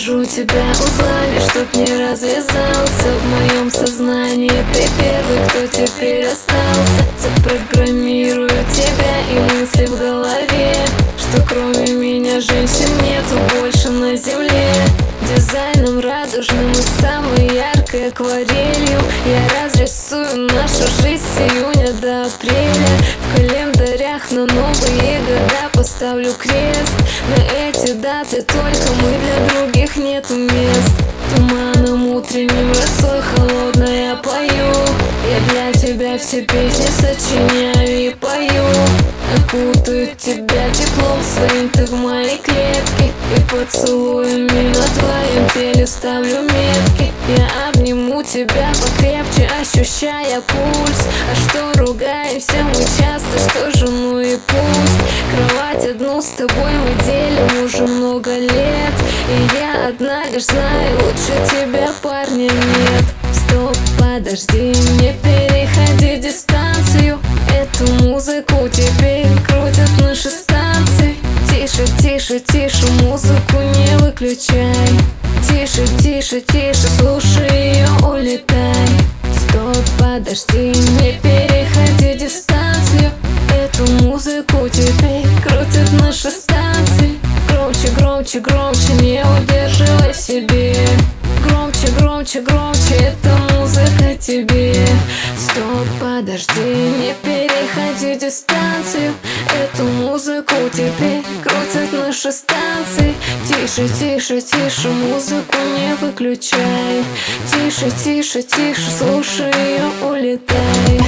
Свяжу тебя узлами, чтоб не развязался в моем сознании. Ты первый, кто теперь остался. Запрограммирую тебя и мысли в голове, что кроме меня женщин нету больше на земле. Дизайном радужным и самой яркой акварелью я разрисую нашу жизнь с июня до апреля. В календарях на новые года поставлю крест. На эти даты только мы, для других нету мест. Туманом утренним росой холодной я пою. Я для тебя все песни сочиняю и пою. Окутаю тебя теплом своим, ты в моей клетке. И поцелуями на твоем теле ставлю метки. Я обниму тебя покрепче, ощущая пульс. А что ругаемся мы часто, что же ну и пусть. Кровать одну с тобой мы делим уже много лет. И я одна лишь знаю, лучше тебя парня нет. Стоп, подожди, не переходи дистанцию. Эту музыку теперь крутят наши станции. Тише, тише, тише, музыку не выключай. Тише, тише, тише, слушай ее, улетай. Стоп, подожди, не переходи дистанцию. Эту музыку теперь крутят наши станции. Громче, громче, громче, не удерживай себе. Громче, громче, громче, эта музыка тебе. Стоп, подожди, не переходи дистанцию. Эту музыку теперь крутят наши станции. Тише, тише, тише, музыку не выключай. Тише, тише, тише, слушай ее, улетай.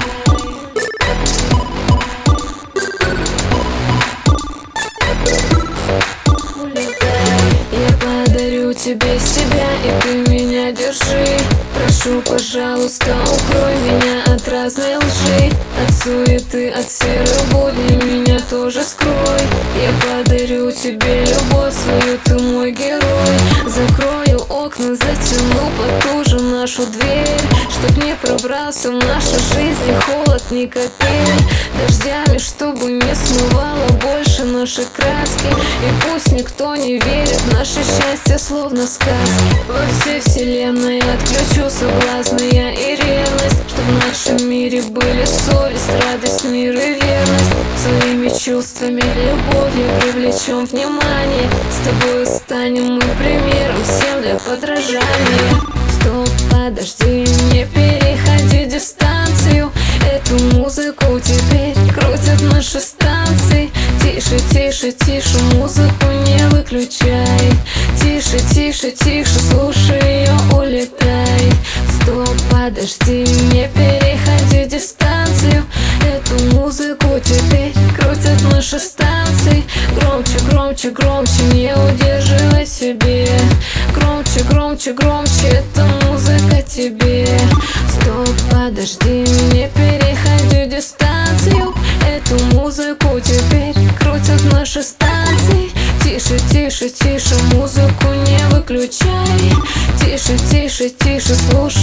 Тебе себя, и ты меня держи. Прошу, пожалуйста, укрой меня от разной лжи. От суеты, от серых будней меня тоже скрой. Я подарю тебе любовь свою, ты мой герой. Закрою окна, затяну потуже нашу дверь, чтоб не пробрался в нашу жизнь холод ни капель. Дождями, чтобы не смывало больше наши краски. И пусть никто не верит в наше счастье, словно сказки. Во всей вселенной отключу соблазны я и ревность, что в нашем мире были совесть, радость, мир и верность. Своими чувствами, любовью привлечем внимание. С тобой станем мы примером всем для подражания. Стоп, подожди, не переходи дистанцию. Эту музыку теперь крутят наши станции. Тише, тише, тише, музыку не выключай. Тише, тише, тише, слушай ее, улетай. Стоп, подожди, не переходи дистанцию. Эту музыку теперь крутят наши станции. Громче, громче, громче, не удерживай себе. Громче, громче, громче, эта музыка тебе. Стоп, подожди, не переходи дистанцию. Эту музыку теперь крутят наши станции. Тише, тише, тише, музыку не выключай. Тише, тише, тише, слушай